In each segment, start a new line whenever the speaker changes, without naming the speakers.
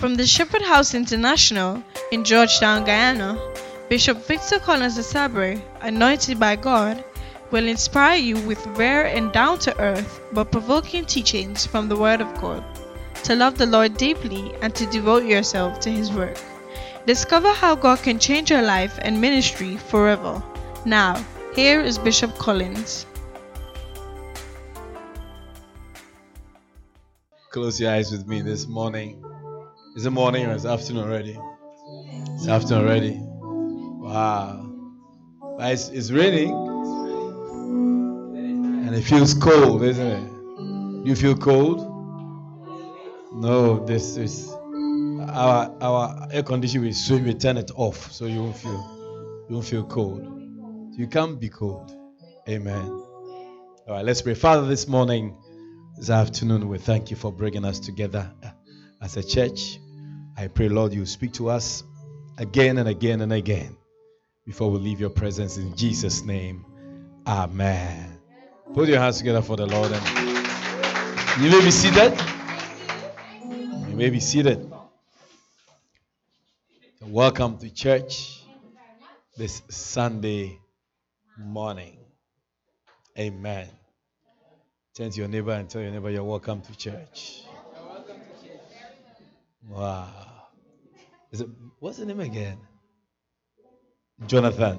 From the Shepherd House International in Georgetown, Guyana, Bishop Victor Collins Asabre, anointed by God, will inspire you with rare and down-to-earth but provoking teachings from the Word of God, to love the Lord deeply and to devote yourself to His work. Discover how God can change your life and ministry forever. Now, here is Bishop Collins.
Close your eyes with me this morning. Is it morning or is it afternoon already? It's afternoon already. Wow. But it's raining and it feels cold, isn't it? You feel cold? No, this is our air conditioner will swim, we turn it off so you won't feel cold. You can't be cold. Amen. All right, let's pray. Father, this morning, this afternoon, we thank you for bringing us together as a church. I pray, Lord, you speak to us again and again and again before we leave your presence in Jesus' name. Amen. Put your hands together for the Lord. And you may be seated. You may be seated. Welcome to church this Sunday morning. Amen. Turn to your neighbor and tell your neighbor you're welcome to church. Wow. What's the name again? Jonathan.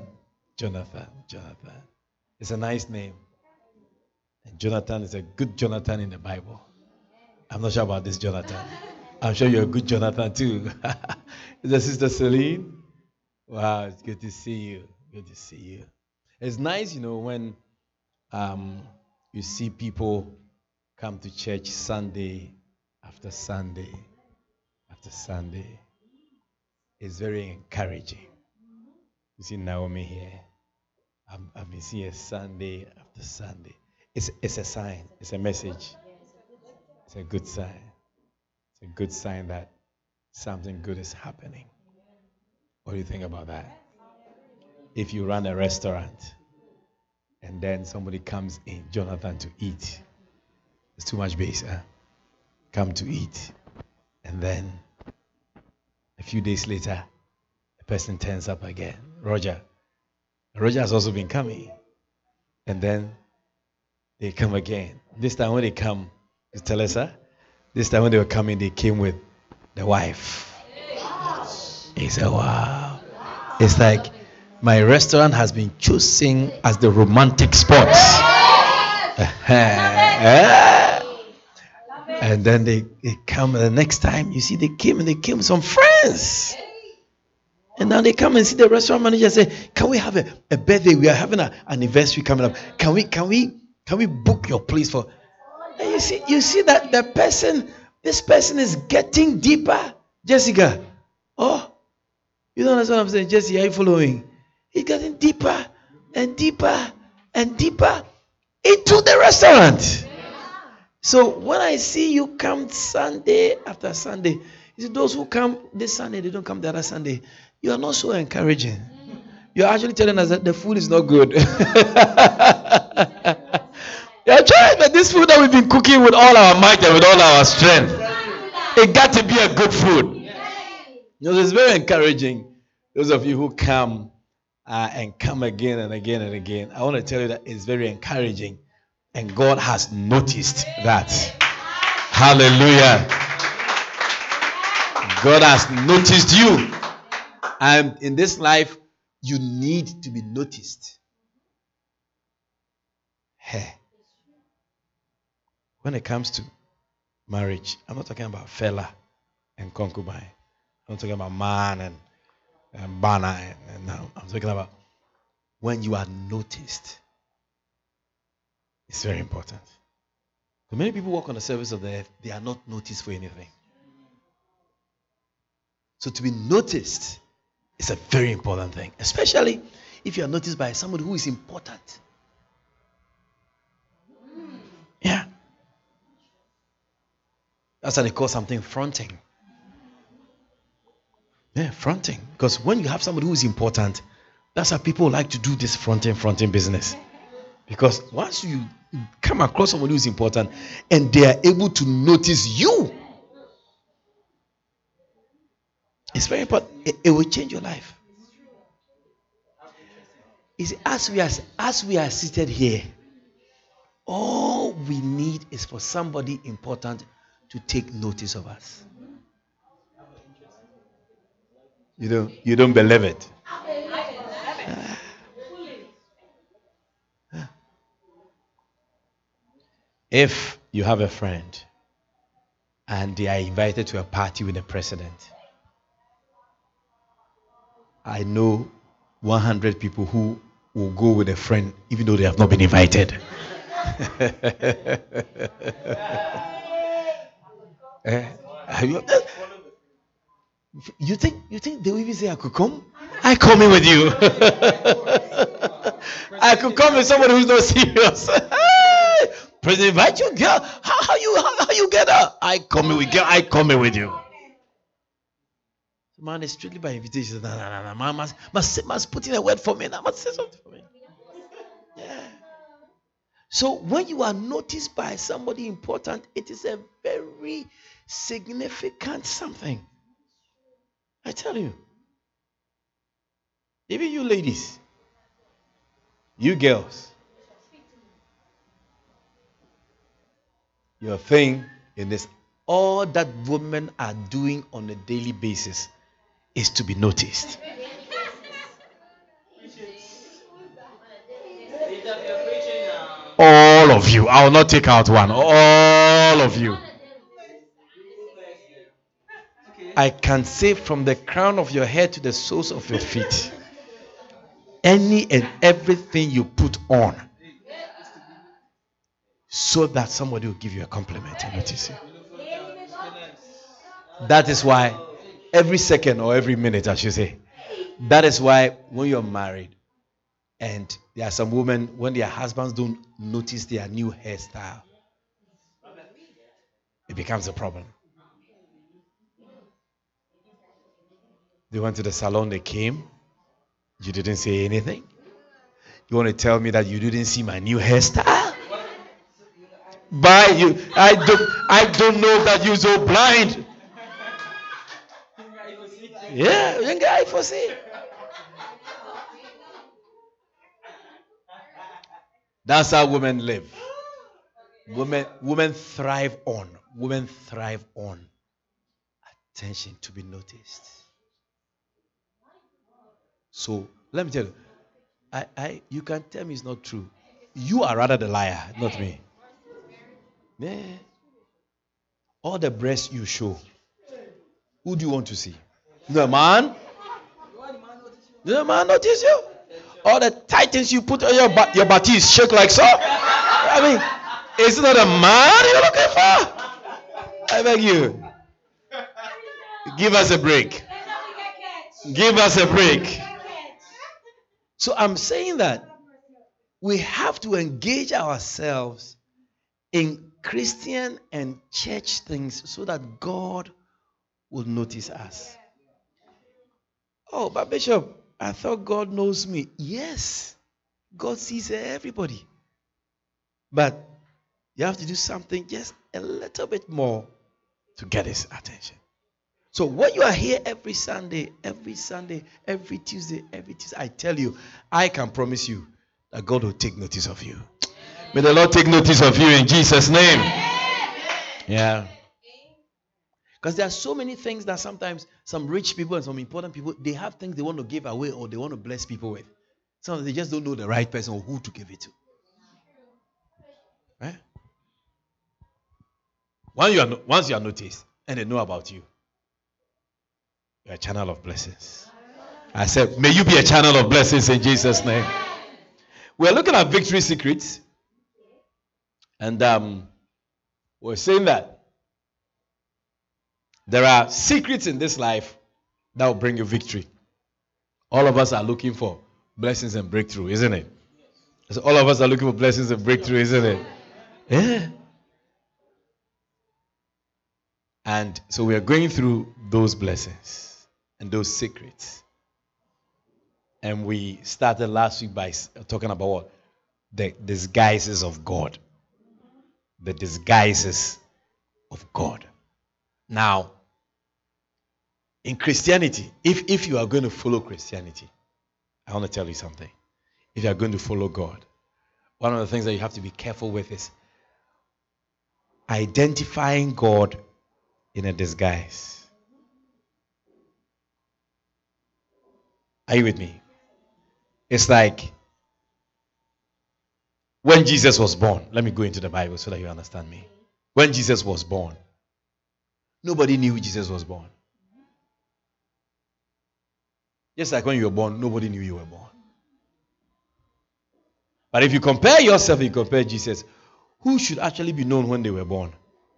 It's a nice name. And Jonathan is a good Jonathan in the Bible. I'm not sure about this Jonathan. I'm sure you're a good Jonathan too. Is that Sister Celine? Wow, it's good to see you. Good to see you. It's nice, when you see people come to church Sunday after Sunday after Sunday. It's very encouraging. You see Naomi here. I've been seeing her Sunday after Sunday. It's a sign. It's a message. It's a good sign. It's a good sign that something good is happening. What do you think about that? If you run a restaurant and then somebody comes in, Jonathan, to eat, it's too much base, huh? Come to eat. And then a few days later, a person turns up again. Roger has also been coming. And then they come again. This time when they come, you tell us, huh? This time when they were coming, they came with the wife. He said, wow. It's like my restaurant has been chosen as the romantic spot. And then they come the next time, you see, they came with some friends. And now they come and see the restaurant manager and say, can we have a birthday? We are having an anniversary coming up. Can we book your place for? And you see that this person is getting deeper. Jessica, you don't understand what I'm saying? Jesse, are you following? He's getting deeper and deeper and deeper into the restaurant. So when I see you come Sunday after Sunday, you see those who come this Sunday, they don't come the other Sunday. You are not so encouraging. You're actually telling us that the food is not good. You're trying, but this food that we've been cooking with all our might and with all our strength, it got to be a good food. It's very encouraging. Those of you who come and come again and again and again, I want to tell you that it's very encouraging. And God has noticed that. Hallelujah. God has noticed you. And in this life, you need to be noticed. Hey. When it comes to marriage, I'm not talking about fella and concubine. I'm not talking about man and banner. And now I'm talking about when you are noticed. It's very important. So many people walk on the surface of the earth, they are not noticed for anything. So to be noticed is a very important thing, especially if you are noticed by somebody who is important. Yeah. That's how they call something fronting. Yeah, fronting. Because when you have somebody who is important, that's how people like to do this fronting business. Because once you come across somebody who is important and they are able to notice you, It's very important. It will change your life. You see, as we are seated here, all we need is for somebody important to take notice of us. You don't believe it. If you have a friend and they are invited to a party with the president, I know 100 people who will go with a friend even though they have not been invited. Eh? You think they will even say I could come? I come in with you. I could come with somebody who's not serious. President invite you, girl. How you get her? I come in with girl. I come in with you. Man is strictly by invitation. No. Man must put in a word for me. I must say something for me. Yeah. So when you are noticed by somebody important, it is a very significant something. I tell you. Even you ladies, you girls, your thing in this, all that women are doing on a daily basis is to be noticed. All of you. I will not take out one. All of you. I can say from the crown of your head to the soles of your feet, any and everything you put on, so that somebody will give you a compliment and notice you. That is why every second or every minute, I should say, that is why when you're married and there are some women, when their husbands don't notice their new hairstyle, it becomes a problem. They went to the salon, they came, you didn't say anything. You want to tell me that you didn't see my new hairstyle? By you, I don't know that you're so blind. Yeah, you guy foresee. That's how women live. Women thrive on. Women thrive on attention, to be noticed. So let me tell you, you can tell me it's not true. You are rather the liar, not me. Yeah. All the breasts you show, who do you want to see? The man? The man notice you? All the tightens you put on your booties shake like so? I mean, is it not a man you're looking for? I beg you. Give us a break. Give us a break. So I'm saying that we have to engage ourselves in Christian and church things so that God will notice us. Oh, but Bishop, I thought God knows me. Yes, God sees everybody. But you have to do something just a little bit more to get his attention. So when you are here every Sunday, every Tuesday, I tell you, I can promise you that God will take notice of you. May the Lord take notice of you in Jesus' name. Yeah. Because there are so many things that sometimes some rich people and some important people, they have things they want to give away or they want to bless people with. Sometimes they just don't know the right person or who to give it to. Right? Once you are noticed and they know about you, you're a channel of blessings. I said, may you be a channel of blessings in Jesus' name. We're looking at victory secrets. And we're saying that there are secrets in this life that will bring you victory. All of us are looking for blessings and breakthrough, isn't it? So all of us are looking for blessings and breakthrough, isn't it? Yeah. And so we are going through those blessings and those secrets. And we started last week by talking about what? The disguises of God. The disguises of God. Now, In Christianity, if you are going to follow Christianity, I want to tell you something. If you are going to follow God, one of the things that you have to be careful with is identifying God in a disguise. Are you with me? It's like when Jesus was born. Let me go into the Bible so that you understand me. When Jesus was born, nobody knew Jesus was born. Just like when you were born, nobody knew you were born. But if you compare yourself, you compare Jesus, who should actually be known when they were born?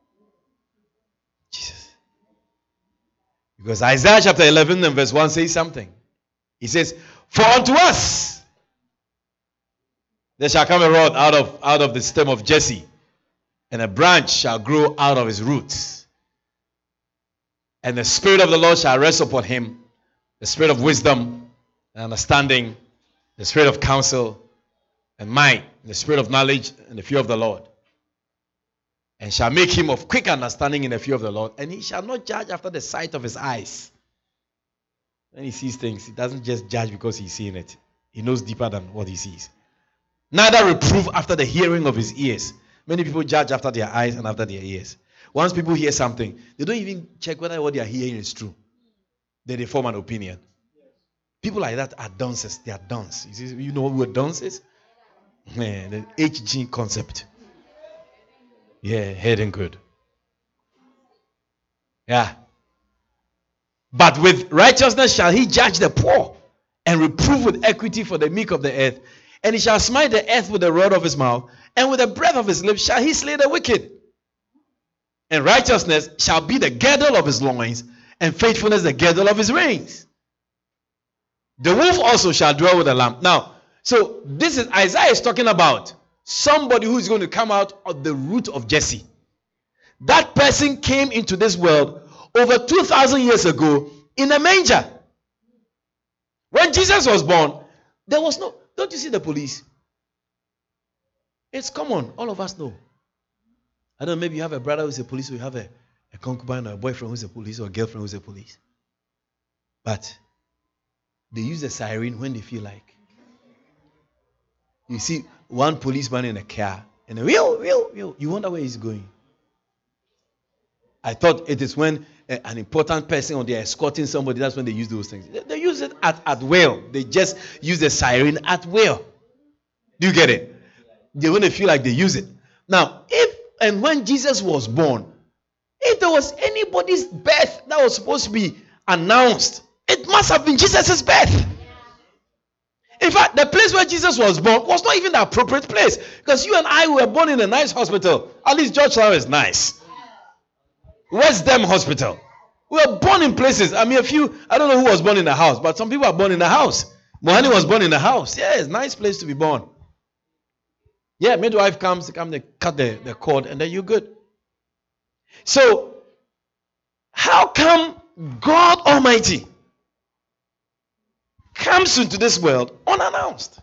Jesus. Because Isaiah chapter 11 and verse 1 says something. He says, "For unto us there shall come a rod out of the stem of Jesse, and a branch shall grow out of his roots. And the Spirit of the Lord shall rest upon him, the Spirit of wisdom and understanding, the Spirit of counsel and might, the Spirit of knowledge and the fear of the Lord. And shall make him of quick understanding in the fear of the Lord. And he shall not judge after the sight of his eyes." When he sees things, he doesn't just judge because he's seeing it. He knows deeper than what he sees. "Neither reprove after the hearing of his ears." Many people judge after their eyes and after their ears. Once people hear something, they don't even check whether what they are hearing is true. Then they form an opinion. People like that are dunces. They are dunce. You know what dunce is? The HG concept. Yeah, head and good. Yeah. "But with righteousness shall he judge the poor, and reprove with equity for the meek of the earth. And he shall smite the earth with the rod of his mouth, and with the breath of his lips shall he slay the wicked. And righteousness shall be the girdle of his loins, and faithfulness the girdle of his reins. The wolf also shall dwell with the lamb." Now, so this is Isaiah is talking about somebody who is going to come out of the root of Jesse. That person came into this world over 2,000 years ago in a manger. When Jesus was born, there was no... Don't you see the police? It's common. All of us know. I don't know, maybe you have a brother who's a police, or you have a concubine or a boyfriend who's a police, or a girlfriend who's a police. But they use a siren when they feel like. You see one policeman in a car, and a wheel. You wonder where he's going. I thought it is when an important person or they're escorting somebody, that's when they use those things. They use it at will. They just use the siren at will. Do you get it? They want to feel like they use it. Now, if and when Jesus was born, if there was anybody's birth that was supposed to be announced, it must have been Jesus' birth. In fact, the place where Jesus was born was not even the appropriate place, because you and I were born in a nice hospital. At least Georgetown is nice. West Dem Hospital. We were born in places. I mean, I don't know who was born in a house, but some people are born in a house. Mohani was born in a house. Yeah, it's a nice place to be born. Yeah, midwife comes, they cut the cord, and then you're good. So, how come God Almighty comes into this world unannounced?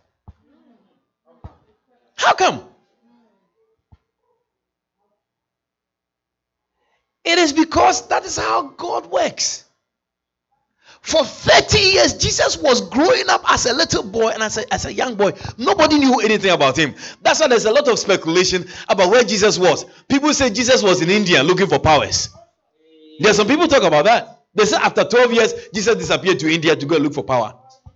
How come? It is because that is how God works. For 30 years, Jesus was growing up as a little boy and as a young boy. Nobody knew anything about him. That's why there's a lot of speculation about where Jesus was. People say Jesus was in India looking for powers. There's some people talk about that. They say after 12 years, Jesus disappeared to India to go and look for power.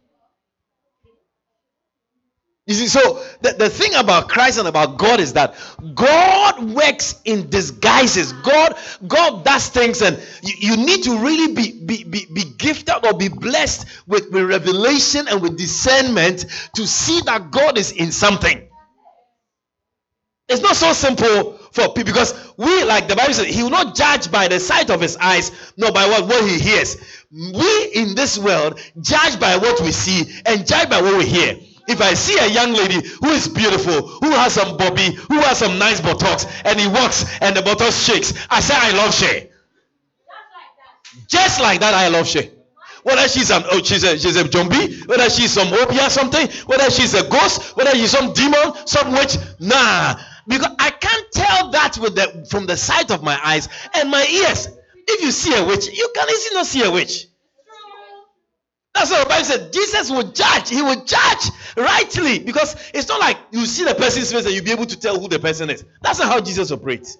You see, so the thing about Christ and about God is that God works in disguises. God does things, and you need to really be gifted or be blessed with revelation and with discernment to see that God is in something. It's not so simple for people, because we, like the Bible says, he will not judge by the sight of his eyes, nor by what he hears. We in this world judge by what we see and judge by what we hear. If I see a young lady who is beautiful, who has some bobby, who has some nice buttocks, and he walks and the buttocks shakes, I say, I love Shay. Just like that, I love Shay. Whether she's a zombie, whether she's some obi or something, whether she's a ghost, whether she's some demon, some witch, nah. Because I can't tell that from the sight of my eyes and my ears. If you see a witch, you can easily not see a witch. That's what the Bible said. Jesus will judge. He will judge rightly, because it's not like you see the person's face and you'll be able to tell who the person is. That's not how Jesus operates.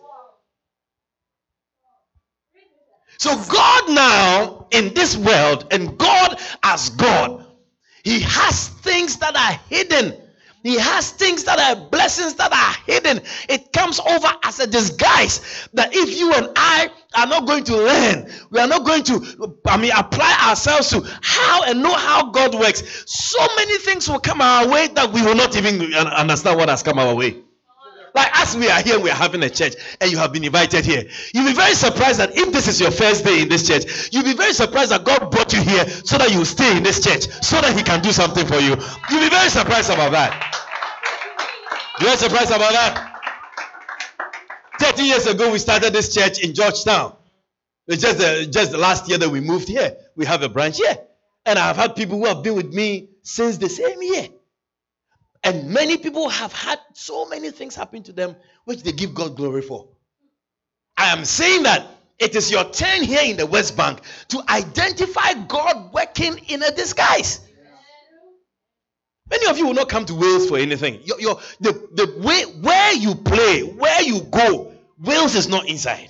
So God now in this world, and God as God, He has things that are hidden. He has things that are blessings that are hidden. It comes over as a disguise that if you and I are not going to learn, we are not going to, apply ourselves to how and know how God works, so many things will come our way that we will not even understand what has come our way. Like as we are here, we are having a church, and you have been invited here. You'll be very surprised that if this is your first day in this church, you'll be very surprised that God brought you here so that you stay in this church, so that He can do something for you. You'll be very surprised about that. You're surprised about that? 30 years ago, we started this church in Georgetown. It's just the last year that we moved here. We have a branch here. And I've had people who have been with me since the same year. And many people have had so many things happen to them, which they give God glory for. I am saying that it is your turn here in the West Bank to identify God working in a disguise. Many of you will not come to Wales for anything. The way where you play, where you go, Wales is not inside.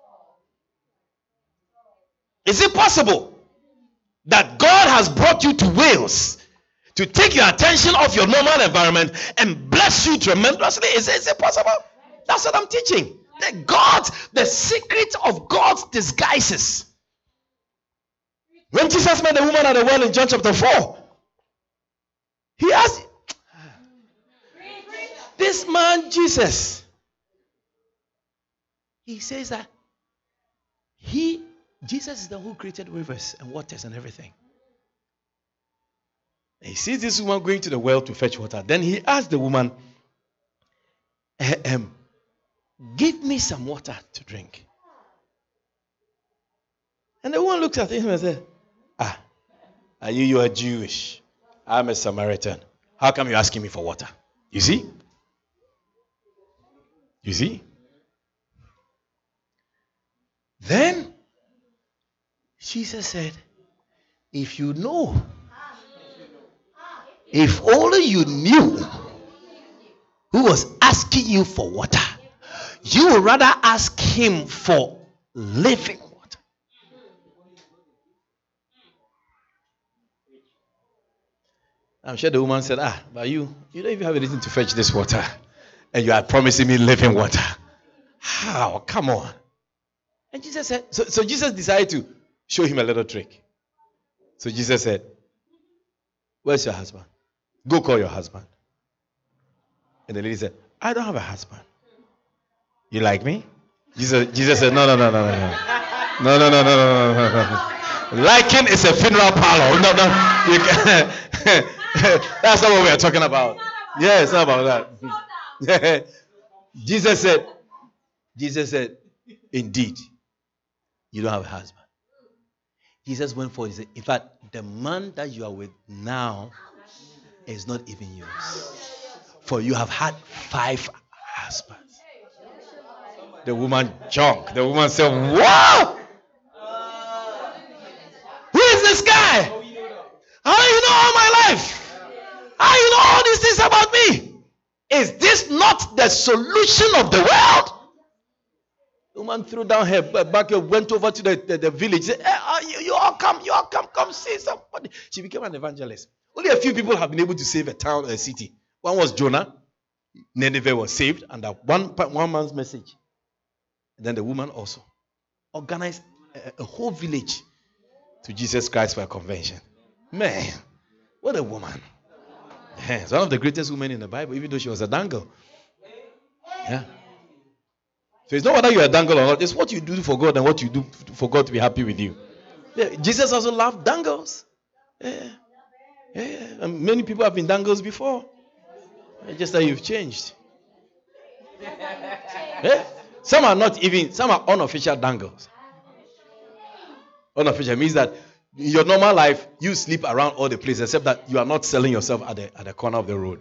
Is it possible that God has brought you to Wales to take your attention off your normal environment and bless you tremendously? Is it possible? That's what I'm teaching. The secret of God's disguises. When Jesus met the woman at the well in John chapter 4, He asked this man Jesus. He says that Jesus is the one who created rivers and waters and everything. And he sees this woman going to the well to fetch water. Then he asked the woman, give me some water to drink. And the woman looked at him and said, you are Jewish. I'm a Samaritan. How come you're asking me for water? You see? You see? Then Jesus said, if you know, if only you knew who was asking you for water, you would rather ask him for living water. I'm sure the woman said, but you don't even have anything to fetch this water, and you are promising me living water. How? Come on. And Jesus said, so Jesus decided to show him a little trick. So Jesus said, where's your husband? Go call your husband. And the lady said, I don't have a husband. You like me? Jesus said, no. Liking is a funeral parlor. No. You can, that's not what we are talking about. Yeah, it's not about that. Jesus said, indeed, you don't have a husband. Jesus went forward. He said, in fact, the man that you are with now is not even yours. For you have had 5 husbands. The woman jumped. The woman said, what? Who is this guy? How do you know all my life? How do you know all these things about me? Is this not the solution of the world? The woman threw down her back, went over to the village. Said, you all come see somebody. She became an evangelist. Only a few people have been able to save a town or a city. One was Jonah. Nineveh was saved under one man's message. And then the woman also organized a whole village to Jesus Christ for a convention. Man, what a woman. It's one of the greatest women in the Bible, even though she was a dangle. Yeah. So it's not whether you're a dangle or not, it's what you do for God and what you do for God to be happy with you. Yeah. Jesus also loved dangles. Yeah. And many people have been dangles before. Just that you've changed. Yeah. Some are unofficial dangles. Unofficial means that in your normal life, you sleep around all the places, except that you are not selling yourself at the corner of the road.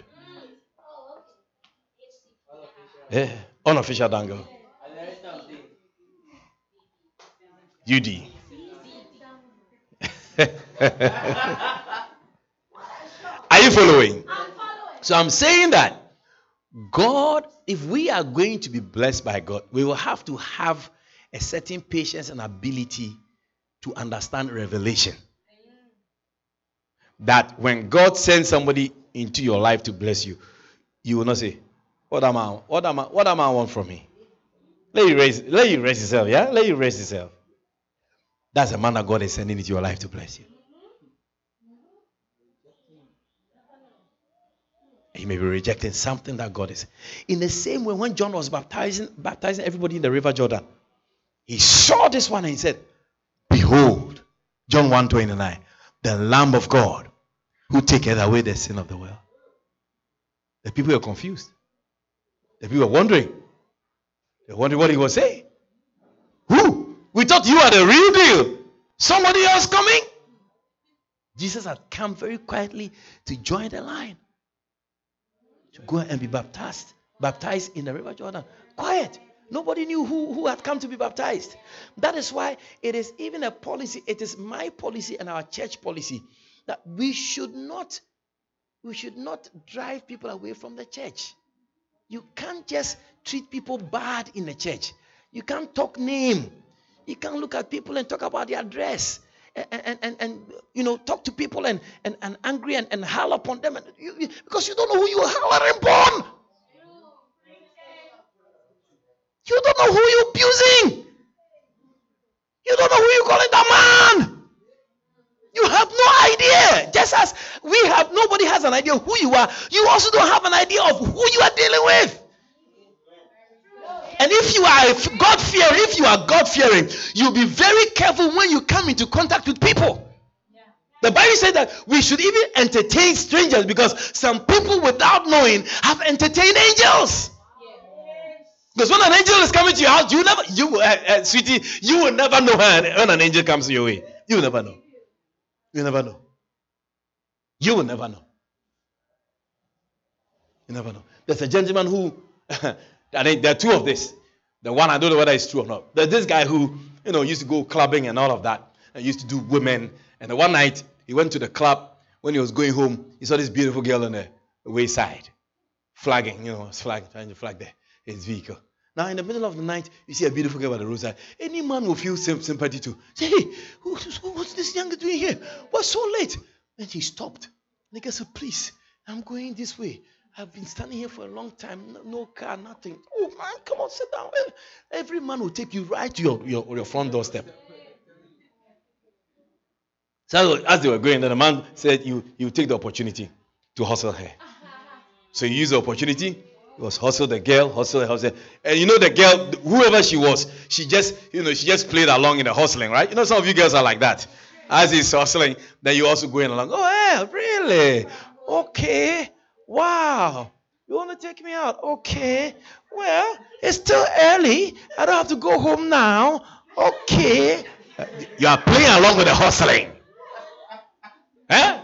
Yeah. Unofficial dangle. UD. Are you following? So I'm saying that God, if we are going to be blessed by God, we will have to have a certain patience and ability to understand revelation. That when God sends somebody into your life to bless you, you will not say, what am I want from me? Let you raise yourself, yeah? Let you raise yourself. That's the man that God is sending into your life to bless you. You may be rejecting something that God is. In the same way, when John was baptizing everybody in the river Jordan, he saw this one and he said, behold, John 1:29, the Lamb of God who taketh away the sin of the world. The people were confused. The people were wondering. They were wondering what he was saying. Who? We thought you are the real deal. Somebody else coming? Jesus had come very quietly to join the line. To go and be baptized in the river Jordan. Quiet. Nobody knew who had come to be baptized. That is why it is even a policy. It is my policy and our church policy that we should not drive people away from the church. You can't just treat people bad in the church. You can't talk name. You can't look at people and talk about their dress. And talk to people and angry and howl upon them because you don't know who you are hollering upon. You don't know who you're abusing. You don't know who you're calling the man. You have no idea. Just as nobody has an idea of who you are, you also don't have an idea of who you are dealing with. And if you are God-fearing, you'll be very careful when you come into contact with people. The Bible says that we should even entertain strangers because some people without knowing have entertained angels. Because when an angel is coming to your house, sweetie, you will never know when an angel comes your way. You will never know. You never know. You will never know. You never know. There's a gentleman who, I think there are two of this. The one, I don't know whether it's true or not. There's this guy who, used to go clubbing and all of that. And used to do women. And one night, he went to the club. When he was going home, he saw this beautiful girl on the wayside. Flagging, trying to flag his vehicle. Now, in the middle of the night, you see a beautiful girl by the roadside. Any man will feel sympathy to say, hey, what's this young girl doing here? What's so late? And he stopped. And the girl said, please, I'm going this way. I've been standing here for a long time. No car, nothing. Oh, man, come on, sit down. Every man will take you right to your front doorstep. So as they were going, then the man said, you take the opportunity to hustle her. So he used the opportunity. He was hustle the girl. And the girl, whoever she was, she just played along in the hustling, right? Some of you girls are like that. As he's hustling, then you also going along. Oh, yeah, really? Okay. Wow. You want to take me out? Okay. Well, it's still early. I don't have to go home now. Okay. You are playing along with the hustling. Huh?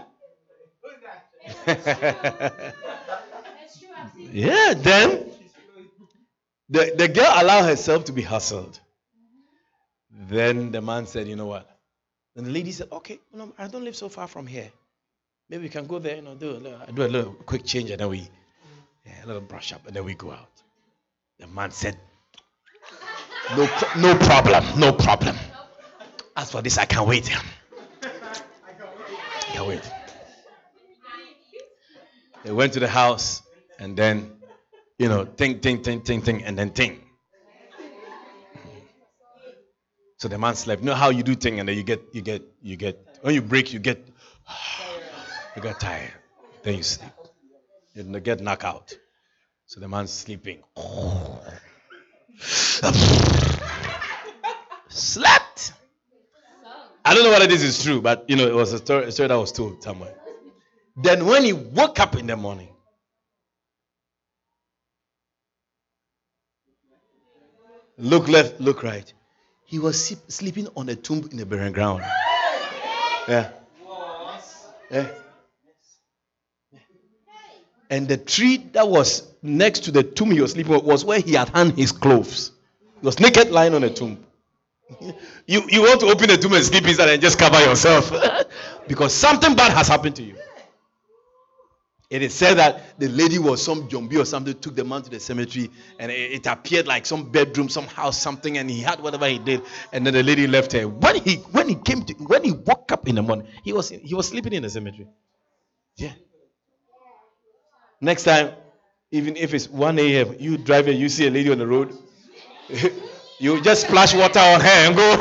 Yeah, then the girl allowed herself to be hustled. Then the man said, you know what? And the lady said, okay, I don't live so far from here. Maybe we can go there, do a little quick change and then a little brush up and then we go out. The man said, no problem. As for this, I can't wait. I can't wait. They went to the house and then, think, and then think. So the man slept. You know how you do thing and then you get, when you break, you get tired. Then you sleep. You get knocked out. So the man's sleeping. Slept. I don't know whether this is true, but it was a story that was told somewhere. Then when he woke up in the morning, look left, look right, he was sleeping on a tomb in the burial ground. Yeah. And the tree that was next to the tomb he was sleeping on was where he had hung his clothes. He was naked lying on a tomb. You want to open the tomb and sleep inside and just cover yourself because something bad has happened to you. It is said that the lady was some zombie or something, took the man to the cemetery, and it appeared like some bedroom, some house, something, and he had whatever he did, and then the lady left her. When he woke up in the morning, he was sleeping in the cemetery. Yeah. Next time, even if it's 1 a.m., you drive and you see a lady on the road, you just splash water on her and go.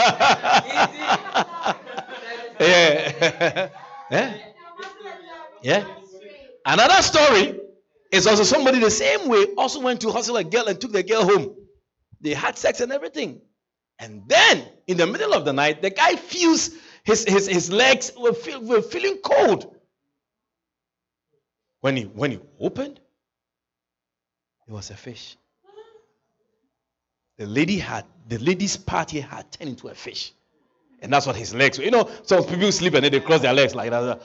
Yeah. Yeah. Yeah. Another story is also somebody the same way also went to hustle a girl and took the girl home. They had sex and everything. And then in the middle of the night, the guy feels his legs were feeling cold. When he opened, it was a fish. The lady's party had turned into a fish. And that's what his legs were. You know, some people sleep and then they cross their legs like that.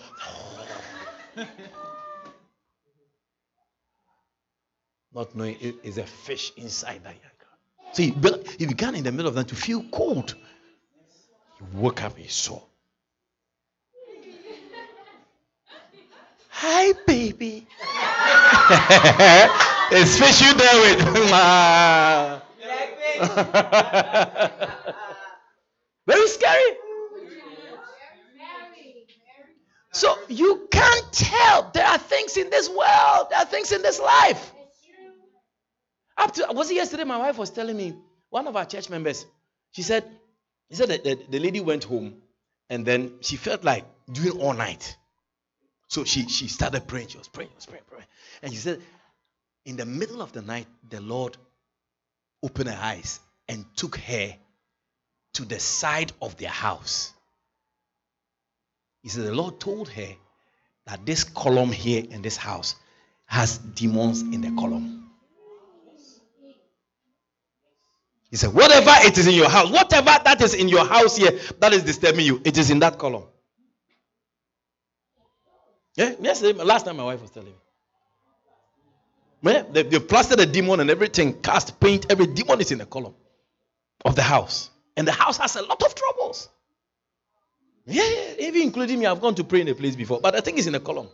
Not knowing it is a fish inside that yaga. So he began in the middle of the night to feel cold. He woke up, he saw. Hi, baby. It's fish you there with. Very scary. So you can't tell. There are things in this world. There are things in this life. Was it yesterday? My wife was telling me, one of our church members, she said that the lady went home and then she felt like doing all night. So she started praying. She was praying. And she said, in the middle of the night, the Lord opened her eyes and took her to the side of their house. He said, the Lord told her that this column here in this house has demons in the column. He said, whatever it is in your house, whatever that is in your house here that is disturbing you, it is in that column. Yeah, yesterday, last time my wife was telling me. They plastered the demon and everything, cast paint, every demon is in the column of the house. And the house has a lot of troubles. Yeah, even including me, I've gone to pray in a place before, but I think it's in the column.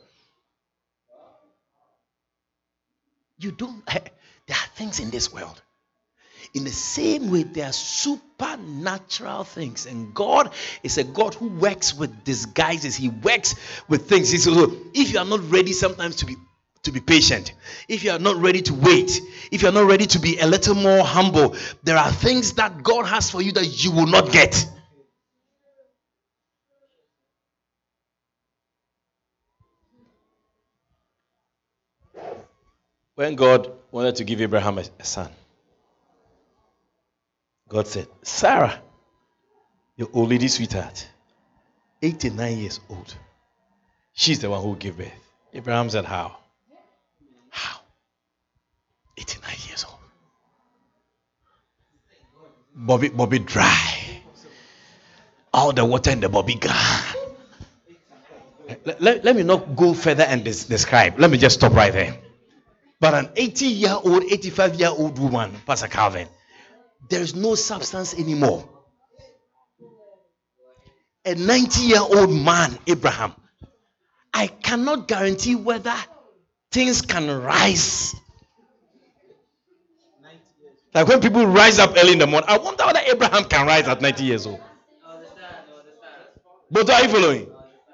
There are things in this world. In the same way, there are supernatural things. And God is a God who works with disguises. He works with things. So if you are not ready sometimes to be patient, if you are not ready to wait, if you are not ready to be a little more humble, there are things that God has for you that you will not get. When God wanted to give Abraham a son, God said, Sarah, your old lady sweetheart, 89 years old, she's the one who gave birth. Abraham said, how? How? 89 years old. Bobby dry. All the water in the Bobby gone. Let me not go further and describe. Let me just stop right there. But an 80-year-old, 85-year-old woman, Pastor Calvin, there is no substance anymore. A 90-year-old man, Abraham, I cannot guarantee whether things can rise. Like when people rise up early in the morning, I wonder whether Abraham can rise at 90 years old. But are you following?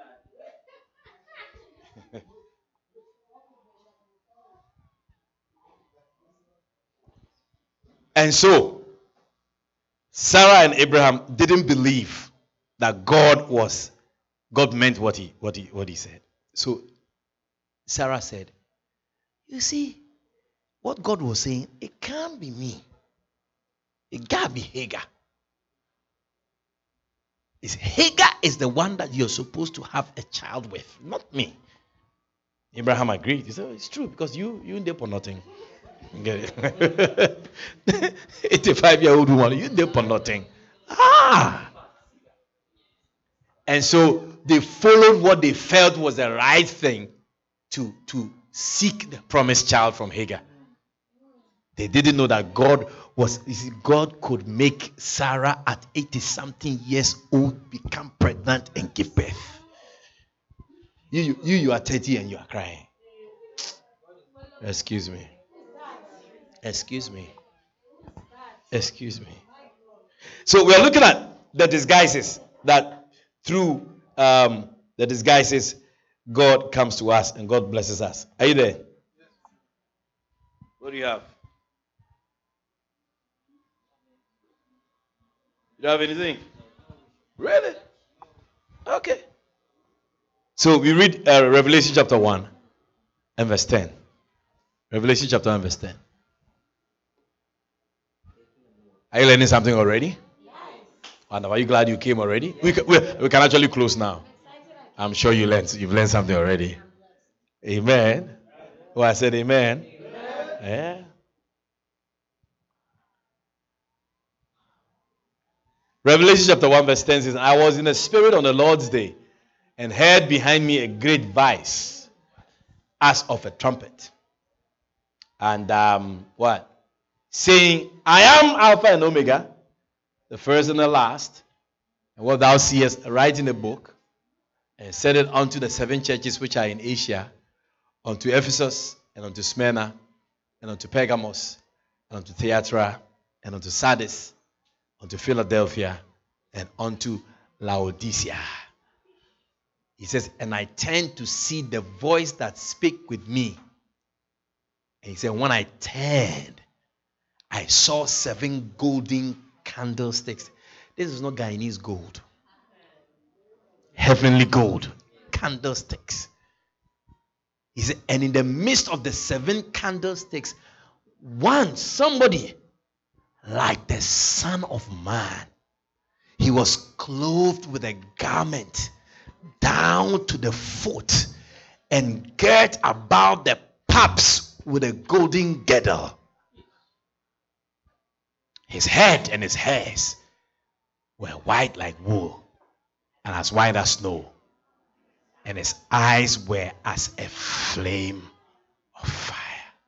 And so, Sarah and Abraham didn't believe that God meant what he said. So Sarah said, you see, what God was saying, it can't be me. It can't be Hagar. Hagar is the one that you're supposed to have a child with, not me. Abraham agreed. He said, it's true, because you did for nothing. 85-year-old woman, you did for nothing. And so they followed what they felt was the right thing to seek the promised child from Hagar. They didn't know that God was, you see, God could make Sarah at 80 something years old become pregnant and give birth. You are 30 and you are crying. Excuse me. Excuse me. Excuse me. So we are looking at the disguises that through the disguises God comes to us and God blesses us. Are you there? What do you have? You don't have anything? Really? Okay. So we read Revelation chapter 1 and verse 10. Revelation chapter 1 verse 10. Are you learning something already? And are you glad you came already? We can actually close now. I'm sure you've learned something already. Amen. Oh, I said amen. Yeah. Revelation chapter 1 verse 10 says, I was in the spirit on the Lord's day and heard behind me a great voice as of a trumpet. And what? Saying, I am Alpha and Omega, the first and the last. And what thou seest, write in the book, and send it unto the 7 churches which are in Asia, unto Ephesus, and unto Smyrna, and unto Pergamos, and unto Thyatira, and unto Sardis, unto Philadelphia, and unto Laodicea. He says, and I turned to see the voice that spake with me. And he said, when I turned, I saw 7 golden candlesticks. This is not Guyanese gold. Heavenly gold. Candlesticks. He said, and in the midst of the 7 candlesticks, somebody like the Son of Man. He was clothed with a garment down to the foot and girt about the paps with a golden girdle. His head and his hairs were white like wool and as white as snow, and his eyes were as a flame of fire,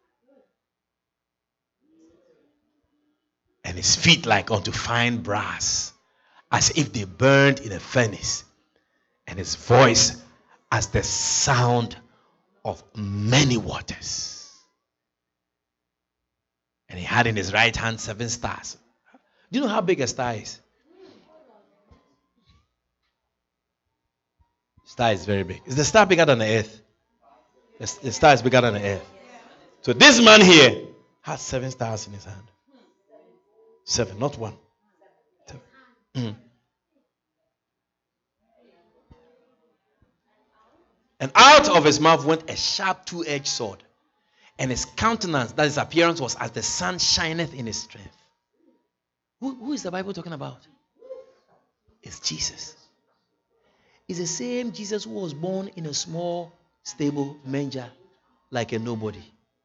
and his feet like unto fine brass, as if they burned in a furnace, and his voice as the sound of many waters. And he had in his right hand 7 stars. Do you know how big a star is? Star is very big. Is the star bigger than the earth? The star is bigger than the earth. So this man here has 7 stars in his hand. 7, not 1. 7. And out of his mouth went a sharp 2-edged sword. And his countenance, that his appearance, was as the sun shineth in his strength. Who is the Bible talking about? It's Jesus. It's the same Jesus who was born in a small stable manger like a nobody.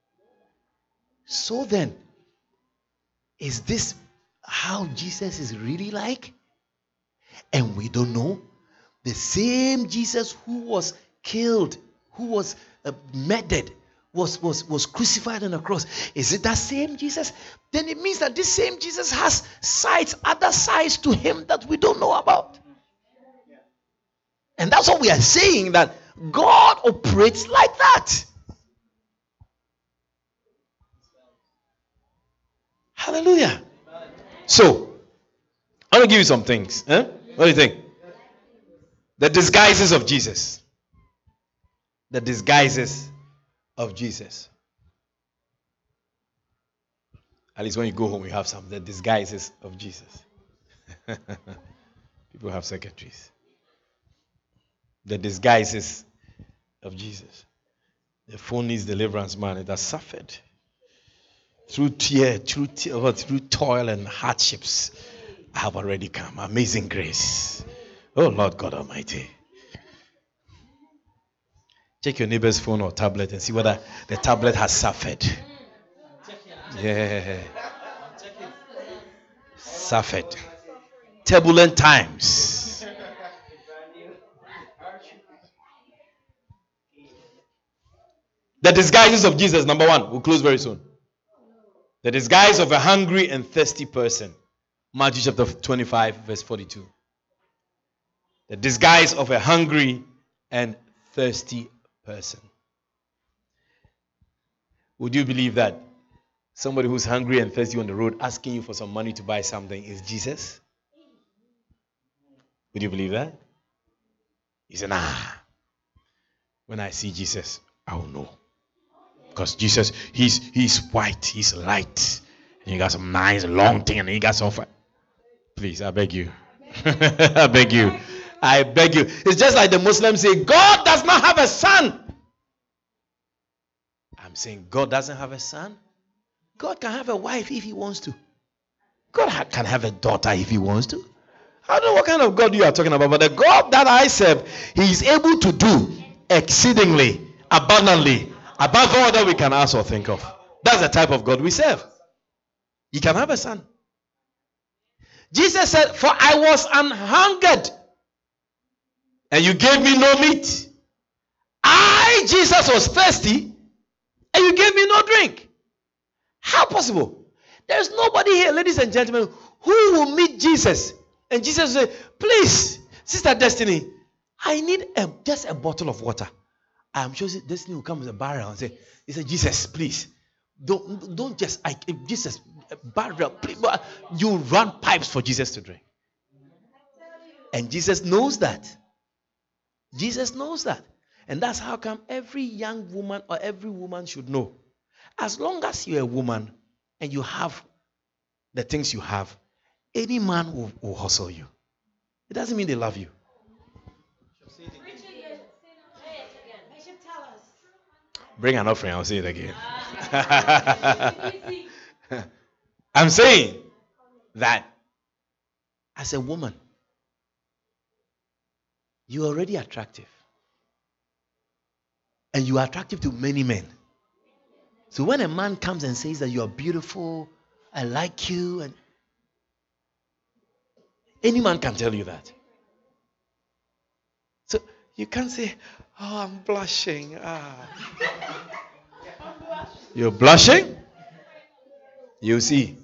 So then, is this how Jesus is really like? And we don't know. The same Jesus who was killed, who was murdered, was crucified on the cross. Is it that same Jesus? Then it means that this same Jesus has sides, other sides to him that we don't know about. And that's what we are saying, that God operates like that. Hallelujah. So, I'm going to give you some things. What do you think? The disguises of Jesus. The disguises of Jesus. At least when you go home, you have some. The disguises of Jesus. People have secretaries. The disguises of Jesus. The phone needs deliverance, man. It has suffered through toil and hardships. I have already come. Amazing grace. Oh Lord God Almighty. Check your neighbor's phone or tablet and see whether the tablet has suffered. Yeah. Suffered. Turbulent times. The disguises of Jesus, number 1. We'll close very soon. The disguise of a hungry and thirsty person. Matthew chapter 25, verse 42. The disguise of a hungry and thirsty person. Would you believe that somebody who's hungry and thirsty on the road asking you for some money to buy something is Jesus? Would you believe that? He said, nah. When I see Jesus, I will know. Because Jesus, he's white, he's light. And he got some nice long thing and he got some fire. Please, I beg you. I beg you. I beg you. It's just like the Muslims say, God does not have a son. I'm saying God doesn't have a son. God can have a wife if he wants to. God can have a daughter if he wants to. I don't know what kind of God you are talking about, but the God that I serve, he is able to do exceedingly, abundantly, above all that we can ask or think of. That's the type of God we serve. He can have a son. Jesus said, for I was an hungered, and you gave me no meat. I, Jesus, was thirsty, and you gave me no drink. How possible? There's nobody here, ladies and gentlemen, who will meet Jesus. And Jesus will say, please, Sister Destiny, I need just a bottle of water. I'm sure Destiny will come with a barrel and say, he said, Jesus, please, don't just, Jesus, barrel, please, you run pipes for Jesus to drink. And Jesus knows that. Jesus knows that. And that's how come every young woman or every woman should know. As long as you're a woman and you have the things you have, any man will hustle you. It doesn't mean they love you. Bring an offering, I'll say it again. I'm saying that as a woman, you're already attractive. And you are attractive to many men. So when a man comes and says that you are beautiful, I like you, and any man can tell you that. So you can't say, oh, I'm blushing. You're blushing? You see.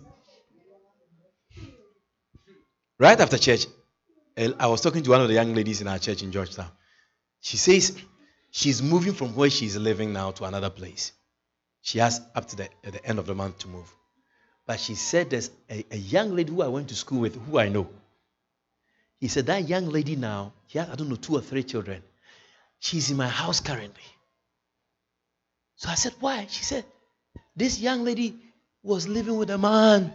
Right after church, I was talking to one of the young ladies in our church in Georgetown. She says she's moving from where she's living now to another place. She has up to the end of the month to move. But she said there's a young lady who I went to school with, who I know. He said that young lady now, she has, 2 or 3 children. She's in my house currently. So I said, why? She said, this young lady was living with a man.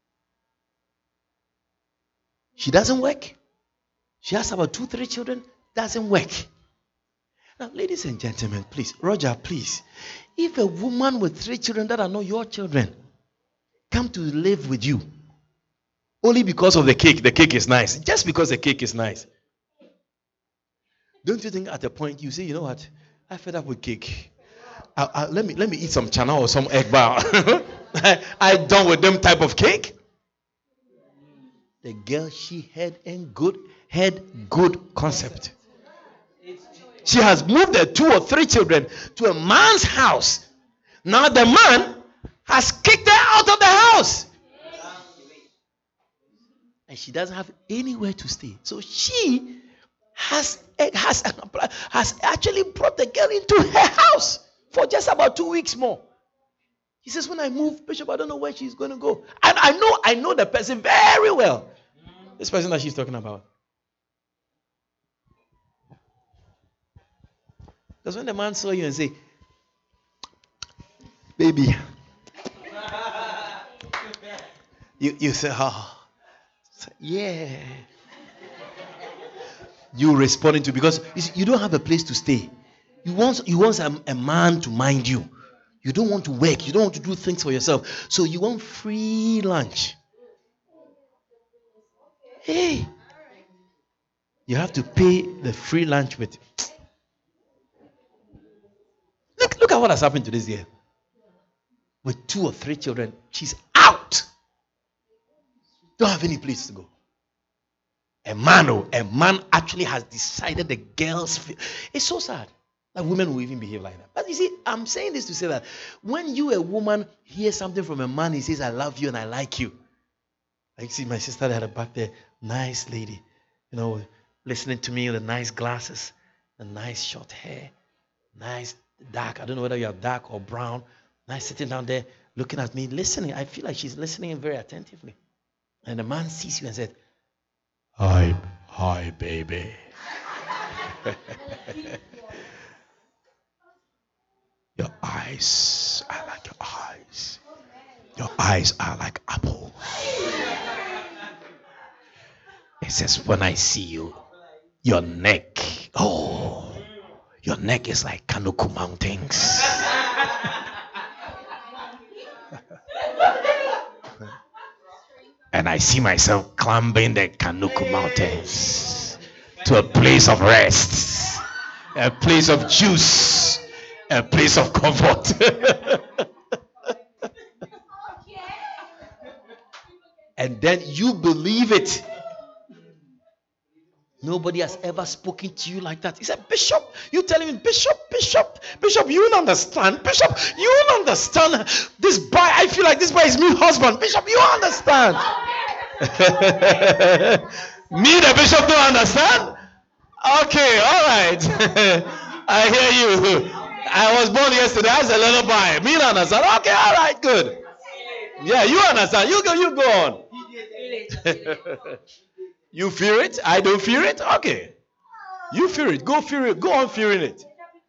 She doesn't work. She has about 2, 3 children, doesn't work. Now, ladies and gentlemen, please, Roger, please. If a woman with 3 children that are not your children come to live with you, only because of the cake is nice, just because the cake is nice, don't you think at a point you say, you know what, I fed up with cake. Let me eat some chana or some egg bar. I done with them type of cake. The girl, she had good concept. She has moved her 2 or 3 children to a man's house. Now the man has kicked her out of the house. And she doesn't have anywhere to stay. So she has actually brought the girl into her house for just about 2 weeks more. He says, when I move, Bishop, I don't know where she's going to go. And I know the person very well. This person that she's talking about. Because when the man saw you and say, baby, you say, oh, yeah. You responding to, because you don't have a place to stay. You want a man to mind you. You don't want to work. You don't want to do things for yourself. So you want free lunch. Hey, you have to pay the free lunch with. Look at what has happened to this girl. With 2 or 3 children, she's out. Don't have any place to go. A man actually has decided the girl's. It's so sad. And women will even behave like that. But you see, I'm saying this to say that when you, a woman, hear something from a man, he says, I love you and I like you. I see my sister that had a back there, nice lady, listening to me with the nice glasses, the nice short hair, nice dark. I don't know whether you are dark or brown. Nice sitting down there, looking at me, listening. I feel like she's listening very attentively. And the man sees you and said, Hi, baby. Your eyes, I like your eyes. Your eyes are like apples. It says, when I see you, your neck, your neck is like Kanuku Mountains. And I see myself climbing the Kanuku Mountains to a place of rest, a place of juice, a place of comfort. And then you believe it. Nobody has ever spoken to you like that. He said, Bishop, you telling me, Bishop, you don't understand. Bishop, you don't understand. This boy, I feel like this boy is my husband. Bishop, you understand. Me, the bishop, don't understand? Okay, all right. I hear you. I was born yesterday as a little boy. Me, don't understand. Okay, all right, good. Yeah, you understand. You go on. You fear it? I don't fear it? Okay. You fear it. Go fear it. Go on fearing it.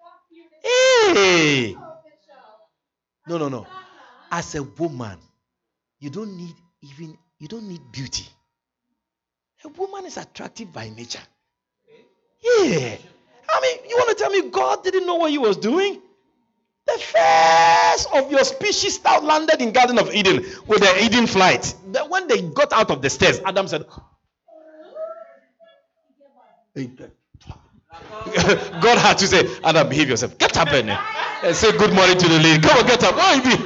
Hey! No. As a woman, you don't need beauty. A woman is attractive by nature. Yeah. I mean, you want to tell me God didn't know what he was doing? The first of your species that landed in Garden of Eden with the Eden flight. When they got out of the stairs, Adam said, God had to say, Adam, behave yourself. Get up and say good morning to the lady. Come on, get up.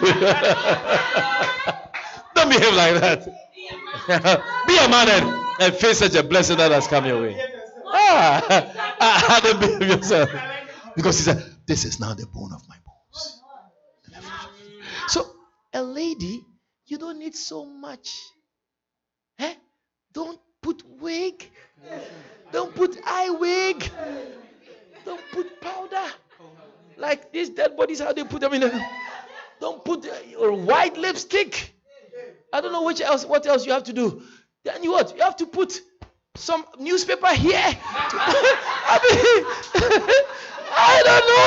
Don't behave like that. Be a man and face such a blessing that has come your way. Don't behave yourself. Because he said, this is now the bone of my bones. So, a lady, you don't need so much. Don't put wig. Don't put eye wig. Don't put powder. Like these dead bodies, how they put them in. Don't put white lipstick. I don't know what else you have to do. Then you have to put some newspaper here. I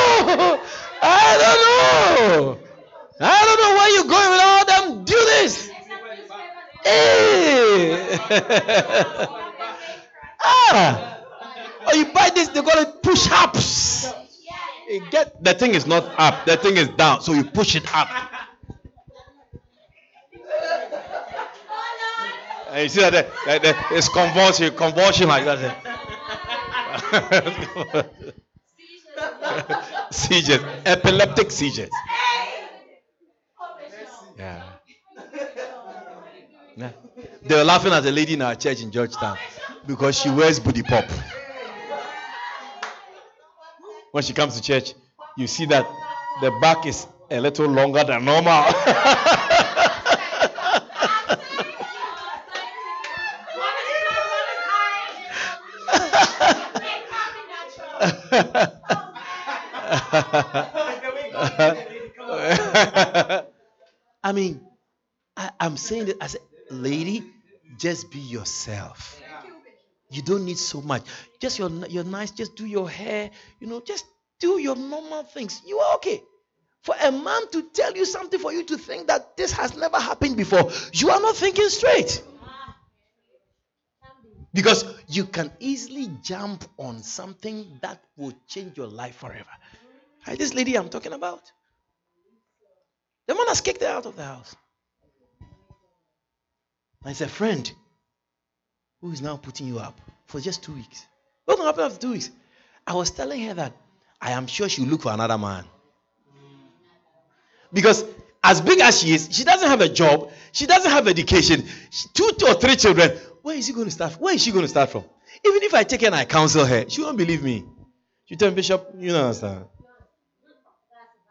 don't know where you're going with all them. Do this. Hey. Or you buy this, they call it push-ups. The thing is not up, the thing is down, so you push it up. And you see that it's convulsion like that. Seizures, epileptic seizures. Yeah. They were laughing at a lady in our church in Georgetown because she wears booty pop. When she comes to church, you see that the back is a little longer than normal. I mean, I'm saying that as a lady, just be yourself. You don't need so much. Just you're nice. Just do your hair. Just do your normal things. You are okay. For a man to tell you something, for you to think that this has never happened before, you are not thinking straight. Because you can easily jump on something that will change your life forever. Like this lady I'm talking about. The man has kicked her out of the house. And it's a friend who is now putting you up for just 2 weeks. What will happen after 2 weeks? I was telling her that I am sure she'll look for another man. Because as big as she is, she doesn't have a job. She doesn't have education. 2 or 3 children. Where is she going to start from? Even if I take her and I counsel her, she won't believe me. She tell me, Bishop, you don't understand.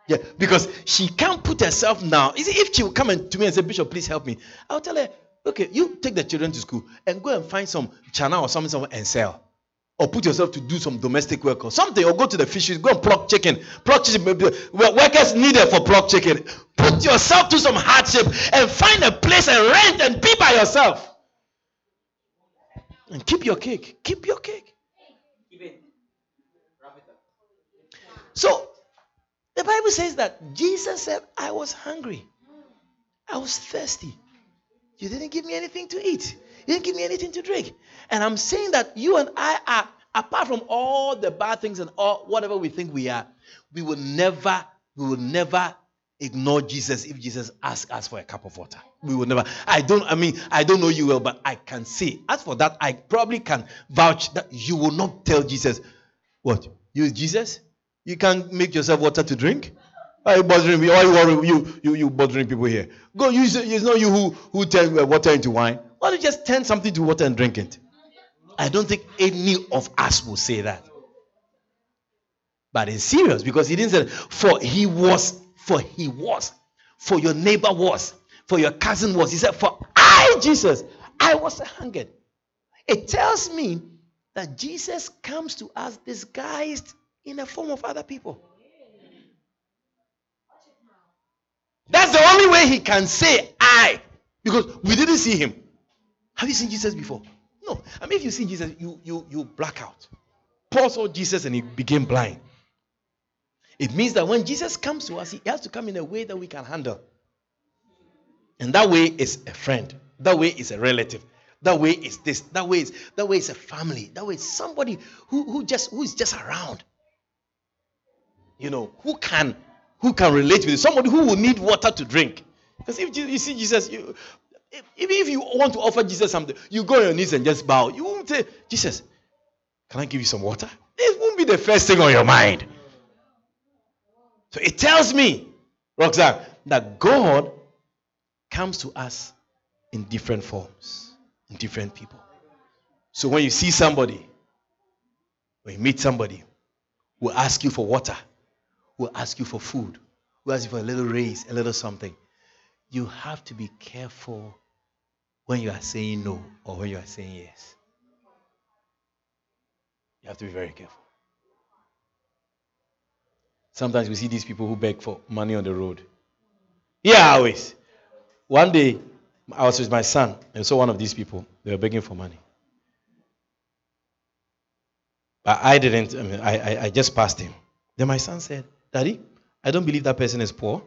Yeah, because she can't put herself now. You see, if she will come to me and say, Bishop, please help me, I'll tell her, okay, you take the children to school and go and find some chana or something somewhere and sell. Or put yourself to do some domestic work or something, or go to the fisheries, go and pluck chicken. Pluck chicken. Workers needed for pluck chicken. Put yourself to some hardship and find a place and rent and be by yourself. And keep your cake. Keep your cake. So the Bible says that Jesus said, I was hungry. I was thirsty. You didn't give me anything to eat. You didn't give me anything to drink. And I'm saying that you and I are, apart from all the bad things and all whatever we think we are, we will never ignore Jesus if Jesus asks us for a cup of water. We will never. I don't know you well, but I can say, as for that, I probably can vouch that you will not tell Jesus, what? You Jesus? You can't make yourself water to drink? Why are you bothering me? Why are you worrying? You bothering people here? Go, it's not you who turn water into wine. Why don't you just turn something to water and drink it? I don't think any of us will say that. But it's serious because he didn't say, for your neighbor was, for your cousin was. He said, for I, Jesus, I was hungered. It tells me that Jesus comes to us disguised in the form of other people. That's the only way he can say I, because we didn't see him. Have you seen Jesus before? No. I mean, if you see Jesus, you black out. Paul saw Jesus and he became blind. It means that when Jesus comes to us, he has to come in a way that we can handle. And that way is a friend. That way is a relative. That way is this. That way is a family. That way is somebody who is just around. You know, who can relate with you. Somebody who will need water to drink. Because if you see Jesus, even if you want to offer Jesus something, you go on your knees and just bow. You won't say, Jesus, can I give you some water? It won't be the first thing on your mind. So it tells me, Roxanne, that God comes to us in different forms, in different people. So when you see somebody, when you meet somebody who will ask you for water, who will ask you for food, who will ask you for a little raise, a little something, you have to be careful when you are saying no or when you are saying yes. You have to be very careful. Sometimes we see these people who beg for money on the road. Yeah, always. One day, I was with my son and saw one of these people. They were begging for money. But I didn't. I just passed him. Then my son said, Daddy, I don't believe that person is poor.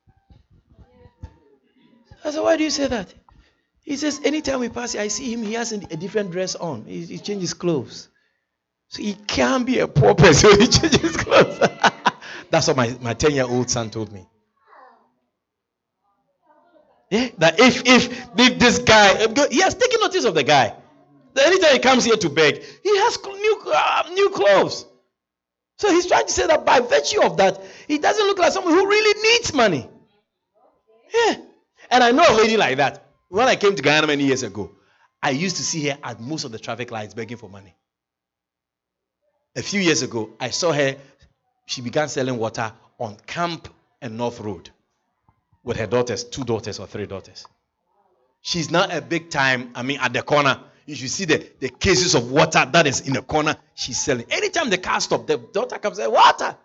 I said, why do you say that? He says, anytime we pass, I see him, he has a different dress on. He changes clothes. So he can't be a poor person. He changes clothes. That's what my 10-year-old son told me. Yeah, that if this guy, he has taken notice of the guy. That anytime he comes here to beg, he has new clothes. So he's trying to say that by virtue of that, he doesn't look like someone who really needs money. Yeah. And I know a lady like that. When I came to Guyana many years ago, I used to see her at most of the traffic lights begging for money. A few years ago, I saw her. She began selling water on Camp and North Road with her daughters, 2 daughters or 3 daughters. She's now a big time, at the corner. You should see the cases of water that is in the corner. She's selling. Anytime the car stops, the daughter comes and says, water.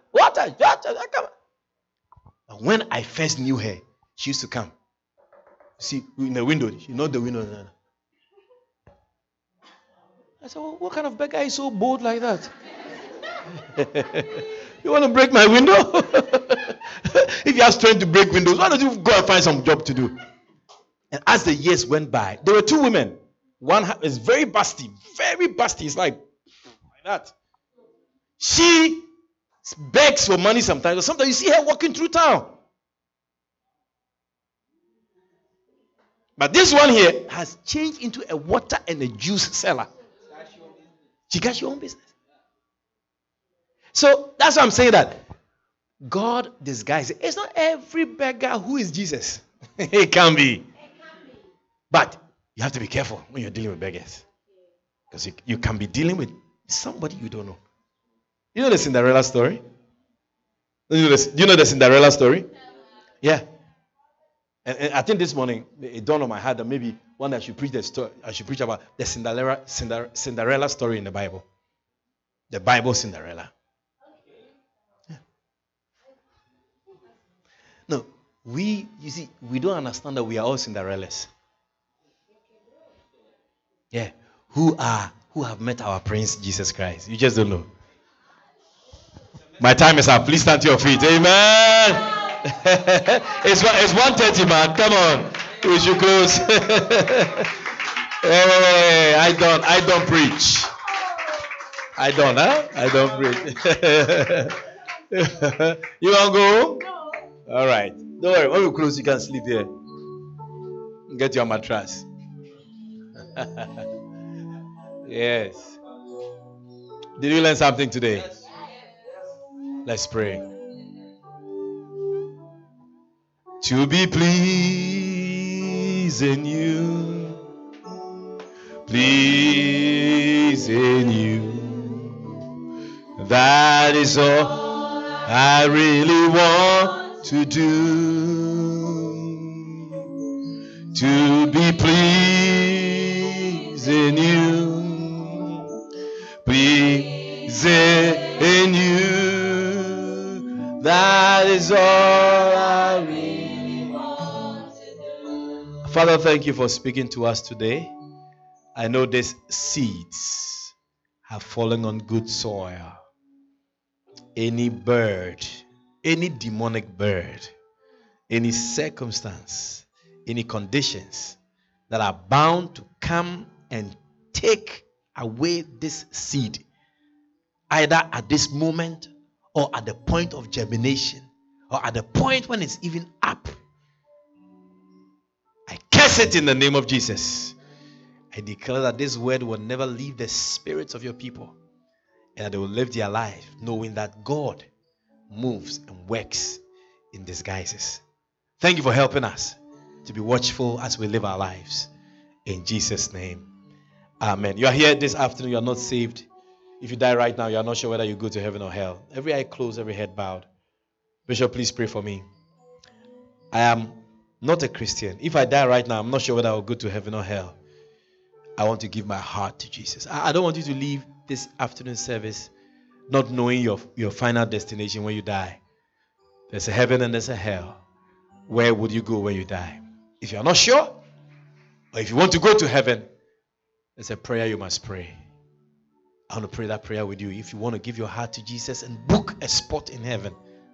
And when I first knew her, she used to come. See, in the window. She knows the window. I said, well, what kind of beggar is so bold like that? You want to break my window? If you have strength to break windows, why don't you go and find some job to do? And as the years went by, there were 2 women. One is very busty. It's like that. She begs for money sometimes. Or sometimes you see her walking through town. But this one here has changed into a water and a juice seller. She got your own business. So that's why I'm saying that God disguises. It's not every beggar who is Jesus. It can be. But you have to be careful when you're dealing with beggars. Because you can be dealing with somebody you don't know. You know the Cinderella story? Do you know the Cinderella story? Yeah. And I think this morning it dawned on my heart that maybe one day I should preach the story. I should preach about the Cinderella story in the Bible. The Bible Cinderella. Yeah. No, we don't understand that we are all Cinderellas. Yeah. Who have met our Prince Jesus Christ. You just don't know. My time is up. Please stand to your feet. Amen. it's 1:30, man. Come on. We should close. Hey, I don't preach. I don't preach. You want to go? All right. Don't worry. When we close, you can sleep here. Get your mattress. Yes. Did you learn something today? Let's pray. To be pleasing you, pleasing you. That is all I really want to do. To be pleasing you, pleasing you. That is all I really want to do. Father, thank you for speaking to us today. I know these seeds have fallen on good soil. Any bird, any demonic bird, any circumstance, any conditions that are bound to come and take away this seed, either at this moment or at the point of germination or at the point when it's even up, I curse it in the name of Jesus. I declare that this word will never leave the spirits of your people and that they will live their life knowing that God moves and works in disguises. Thank you for helping us to be watchful as we live our lives. In Jesus' name, amen. You are here this afternoon, you are not saved. If you die right now, you are not sure whether you go to heaven or hell. Every eye closed, every head bowed. Bishop, please pray for me. I am not a Christian. If I die right now, I'm not sure whether I will go to heaven or hell. I want to give my heart to Jesus. I don't want you to leave this afternoon service not knowing your final destination when you die. There's a heaven and there's a hell. Where would you go when you die? If you're not sure, or if you want to go to heaven, there's a prayer you must pray. I want to pray that prayer with you. If you want to give your heart to Jesus and book a spot in heaven,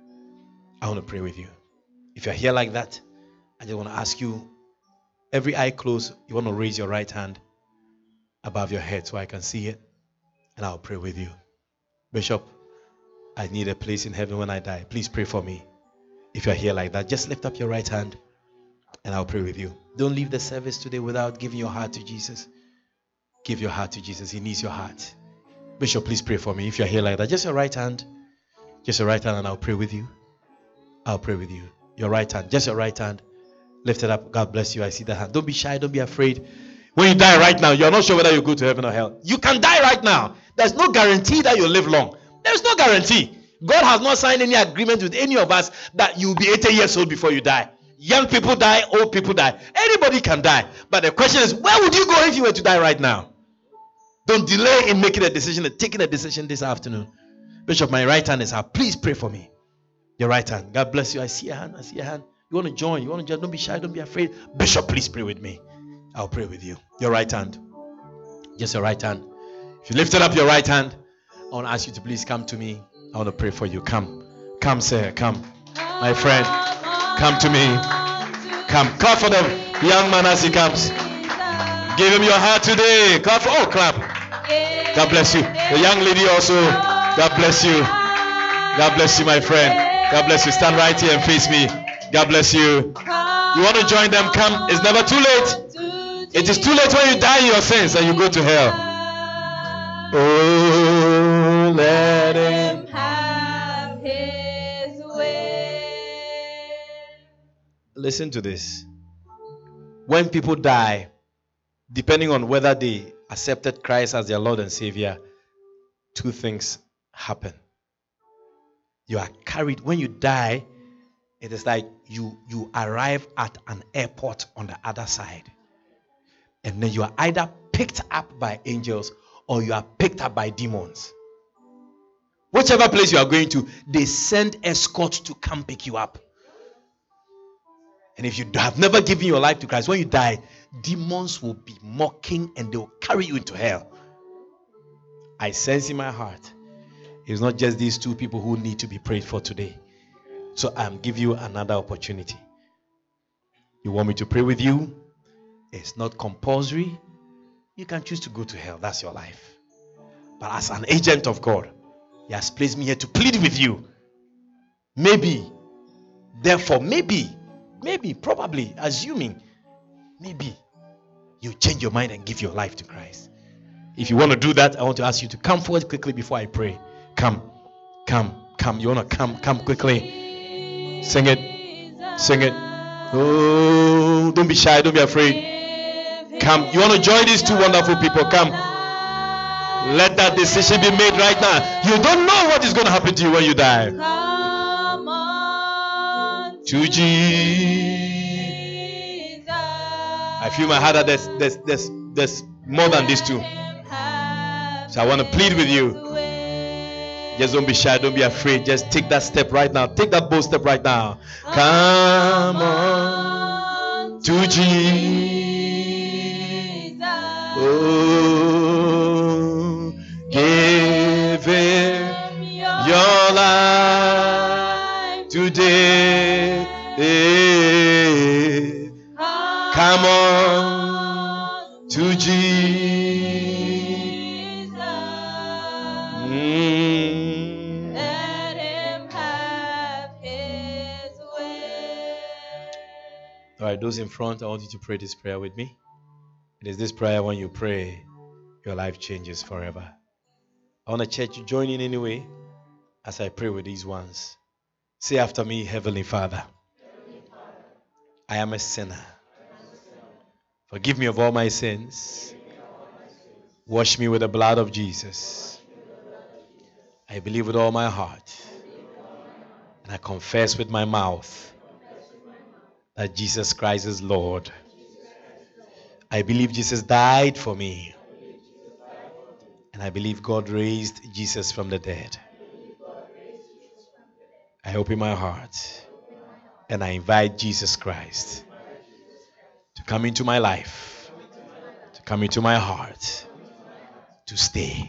I want to pray with you. If you're here like that, I just want to ask you, every eye closed, you want to raise your right hand above your head so I can see it, and I'll pray with you. Bishop, I need a place in heaven when I die. Please pray for me. If you're here like that, just lift up your right hand and I'll pray with you. Don't leave the service today without giving your heart to Jesus. Give your heart to Jesus. He needs your heart. Bishop, please pray for me. If you're here like that, just your right hand. Just your right hand and I'll pray with you. I'll pray with you. Your right hand. Just your right hand. Lift it up. God bless you. I see that hand. Don't be shy. Don't be afraid. When you die right now, you're not sure whether you go to heaven or hell. You can die right now. There's no guarantee that you'll live long. There's no guarantee. God has not signed any agreement with any of us that you'll be 80 years old before you die. Young people die, old people die. Anybody can die. But the question is, where would you go if you were to die right now? Don't delay in making a decision and taking a decision this afternoon. Bishop, my right hand is up. Please pray for me. Your right hand. God bless you. I see your hand. I see your hand. You want to join? You want to join? Don't be shy. Don't be afraid. Bishop, please pray with me. I'll pray with you. Your right hand. Just your right hand. If you lifted up your right hand, I want to ask you to please come to me. I want to pray for you. Come. Come, sir. Come. My friend. Come to me. Come. Clap for the young man as he comes. Give him your heart today. Clap for, clap. God bless you. The young lady also. God bless you. God bless you, my friend. God bless you. Stand right here and face me. God bless you. You want to join them? Come. It's never too late. It is too late when you die in your sins and you go to hell. Oh, let him have his way. Listen to this. When people die, depending on whether they accepted Christ as their Lord and Savior, two things happen. You are carried. When you die, it is like you arrive at an airport on the other side. And then you are either picked up by angels or you are picked up by demons. Whichever place you are going to, they send escorts to come pick you up. And if you have never given your life to Christ, when you die, demons will be mocking and they will carry you into hell. I sense in my heart, it's not just these two people who need to be prayed for today. So I'm giving you another opportunity. You want me to pray with you? It's not compulsory. You can choose to go to hell. That's your life. But as an agent of God, He has placed me here to plead with you. Maybe, therefore, maybe, probably, assuming, maybe you change your mind and give your life to Christ. If you want to do that, I want to ask you to come forward quickly before I pray. Come. You want to come quickly. Sing it. Oh, don't be shy, don't be afraid. Come. You want to join these two wonderful people? Come. Let that decision be made right now. You don't know what is going to happen to you when you die.
Come on
To Jesus. I feel my heart that there's more than these two. So I want to plead with you. Just don't be shy, don't be afraid. Just take that step right now. Take that bold step right now. Come on to Jesus. Oh, give Him your life today. Come on to Jesus.
Let Him have His way.
All right, those in front, I want you to pray this prayer with me. It is this prayer, when you pray, your life changes forever. I want the church to join in anyway as I pray with these ones. Say after me, Heavenly Father, I am a sinner. Forgive me of all my sins. Wash me with the blood of Jesus. I believe with all my heart and I confess with my mouth that Jesus Christ is Lord. I believe Jesus died for me. And I believe God raised Jesus from the dead. I open my heart and I invite Jesus Christ to come into my life, to come into my heart, to stay.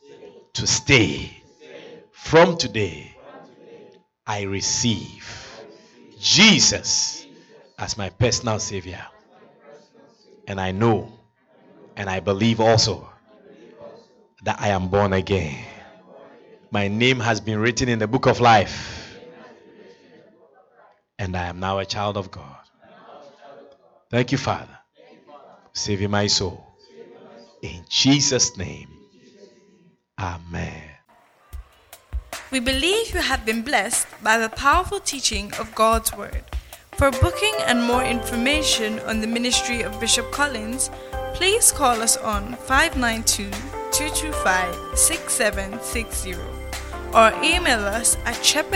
From today, I receive Jesus as my personal Savior. And I know and I believe also that I am born again. My name has been written in the book of life. And I am now a child of God. Thank you, Father, for saving my soul. In Jesus' name, amen.
We believe you have been blessed by the powerful teaching of God's Word. For booking and more information on the ministry of Bishop Collins, please call us on 592-225-6760 or email us at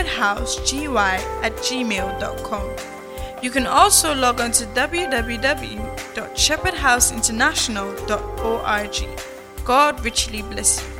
shepherdhousegY@gmail.com. You can also log on to www.shepherdhouseinternational.org. God richly bless you.